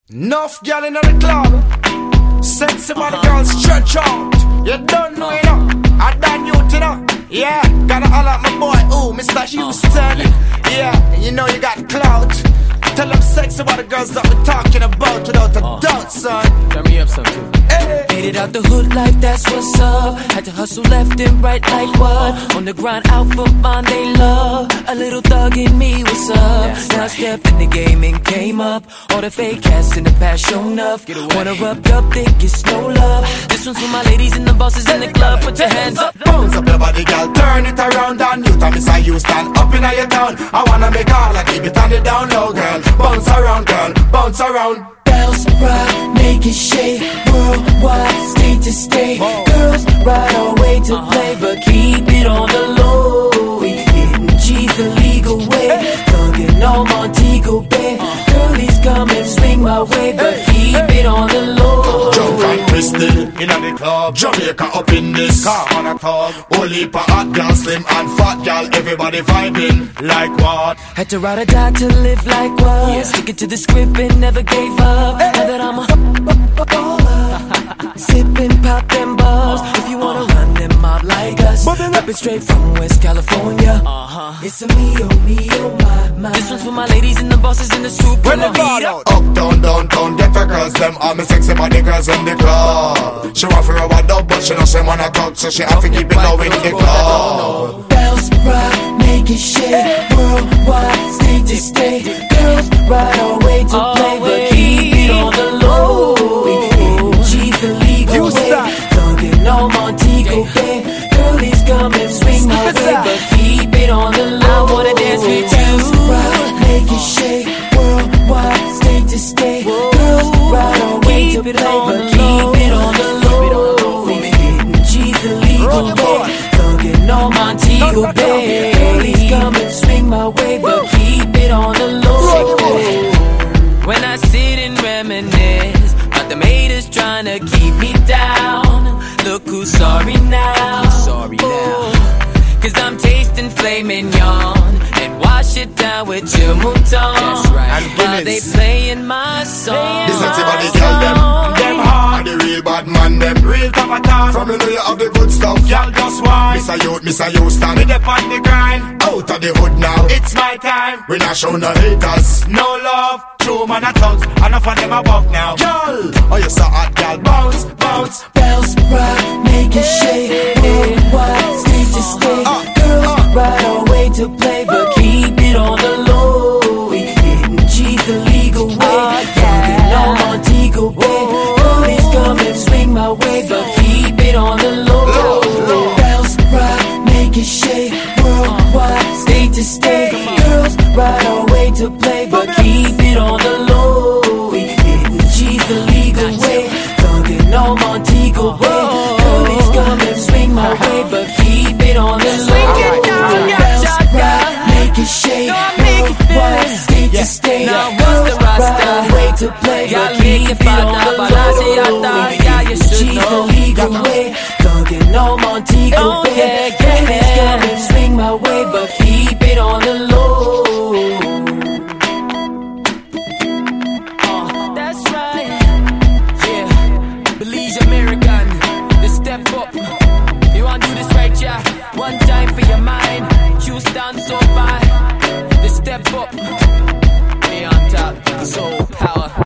Enough girl in the club, sexy body girls stretch out. You don't know it up, I done you to know. Yeah, gotta holler at my boy, ooh, Mr. Houston. Yeah, you know you got clout. Tell them sexy body girls that we're talking about without a doubt, son. Turn me up some too. Made it out the hood life, that's what's up. Had to hustle left and right like what? On the grind out for mine they love. A little thug in me, what's up? Now I stepped in the game and came up. All the fake cats in the past shown up. Wanna rub up, think it's no love. This one's for my ladies and the bosses in the club. Put your hands up. Bounce up your body, girl, turn it around and you tell me say you stand up in your town. I wanna make all I keep it on the down low, girl. Bounce around, girl, bounce around. Bounce, rock, make it shake. Worldwide, state to state. Girls ride all way to play, but keep it on the low. We hitting G's the legal way. Thuggin' on Montego Bay. Girlies come and swing my way, but keep it on the low. Drunk and twisted in the club. Jamaica up in this car on a tug. Only for hot girl, slim and fat girl. Everybody vibing like what? Had to ride or die to live like what? Sticking to the script and never gave up. Now that I'm a baller, sipping, pop them balls. If you wanna run them out like us, rapping straight from West California. It's a me, oh my. This one's for my ladies and the bosses in the soup and the beat up. Uptown, downtown, get for girls, them all me sexy body girls in the club. She want for a dub, but she know she wanna talk, so she have to keep it low in the club. Bounce, rock, make it shake. Worldwide, state to state. Girls ride all way to play, but keep it on the low. G's the legal way. Thuggin' on Montego Bay. Girlies come and swing my way, but keep it on the low. I wanna dance with you. Bounce, rock, make it shake. Worldwide, state to state. Girls ride all way to play, but keep it on the low. G's the legal way. Thuggin' on Montego Bay. Girlies come and swing my way, but keep it on the low. When I sit and reminisce about the haters trying to keep me down, look who's sorry now. Cause I'm tasting filet mignon and wash it down with your mouton. While they playing my song. This is body girl, them hard. The real bad man, them real top of top. From the know you have the good stuff, y'all just why. Miss a youth, stand with up on the grind. Out of the hood now, it's my time. We not show no haters, no love. True man a thugs, enough of them a buck now. Girl, oh you so hot, girl, bounce, bounce. Bounce, rock, make it shake. Worldwide, state to state. Girls ride all way to play, but keep it on the low. We hitting G's the legal way. Thuggin' on Montego Bay. Girlies come and swing my way, but keep it on the low. Bounce, rock, make it shake. Worldwide, state to state. Girls ride all way to play, but keep it on the low. We hitting G's the legal way. Thuggin' on Montego Bay. Girlies come and swing my way, but keep it on the low. Bounce, rock, make it shake. Worldwide, state to state. Girls ride all way to play, but keep it on the low. G's the legal way. Thuggin' on Montego Bay. Girlies come and swing my way, but keep it on the low. That's right. Yeah, Belize American. The step up. You wanna do this right, yeah? One time for your mind. You stand so by. The step up.